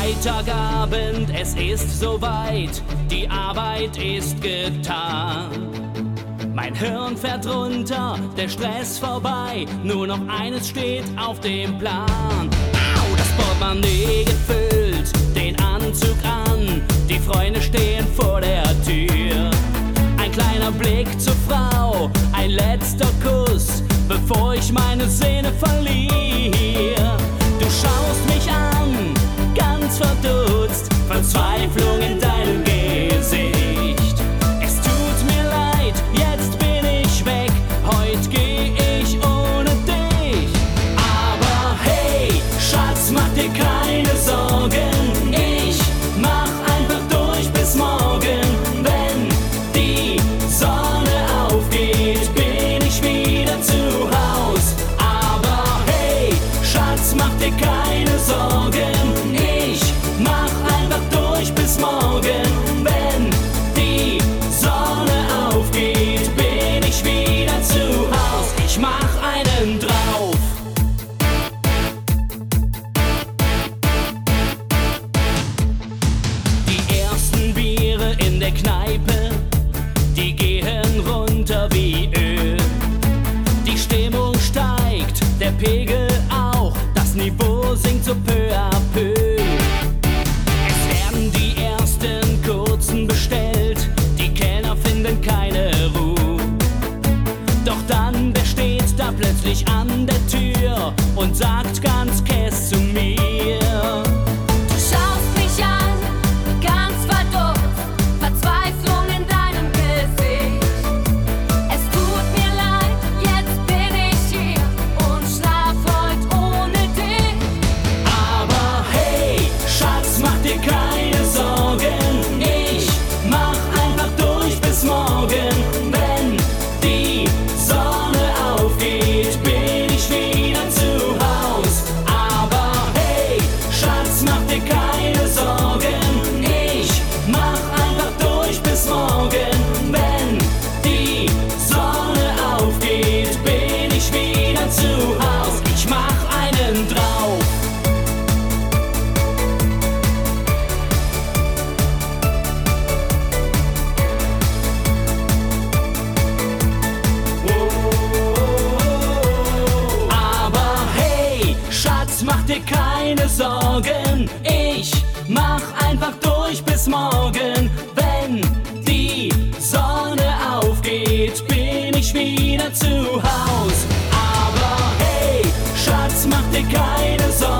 Freitagabend, es ist soweit, die Arbeit ist getan. Mein Hirn fährt runter, der Stress vorbei, nur noch eines steht auf dem Plan. Au, das Portemonnaie gefüllt, den Anzug an, die Freunde stehen vor der Tür. Ein kleiner Blick zur Frau, ein letzter Kuss, bevor ich meine Seele verliere. Du schaust mich an, ganz verdutzt, Verzweiflung in deinem Gesicht. Es tut mir leid, jetzt bin ich weg, heute geh ich ohne dich. Aber hey, Schatz, mach dir keine Sorgen, ich mach einfach durch bis morgen. Wenn die Sonne aufgeht, bin ich wieder zu Haus. Aber hey, Schatz, mach dir keine Sorgen, ich mach einfach durch bis morgen. Wenn die Sonne aufgeht, bin ich wieder zu Haus. Ich mach einen drauf. Die ersten Biere in der Kneipe, die gehen runter wie Öl. Die Stimmung steigt, der Pegel auch, das Niveau sinkt so peu à peu. Es werden die ersten Kurzen bestellt, die Kellner finden keine Ruhe. Doch dann, wer steht da plötzlich an der Tür und sagt ganz kess zu mir: Du schaust mich an, ganz verdutzt, Verzweiflung in deinem Gesicht. Es tut mir leid, jetzt bin ich hier und schlaf heut ohne dich. Aber hey, Schatz, mach dir keine Sorgen, ich mach einfach durch bis morgen. Wenn die Sonne aufgeht, bin ich wieder zu Haus. Aber hey, Schatz, mach dir keine Sorgen, ich mach einfach durch bis morgen. Wenn die Sonne aufgeht, bin ich wieder zu Haus. Ich mach einen drauf. Aber hey, Schatz, mach dir keine Sorgen, ich mach einfach durch bis morgen. Wenn die Sonne aufgeht, bin ich wieder zu Haus. Aber hey, Schatz, mach dir keine Sorgen.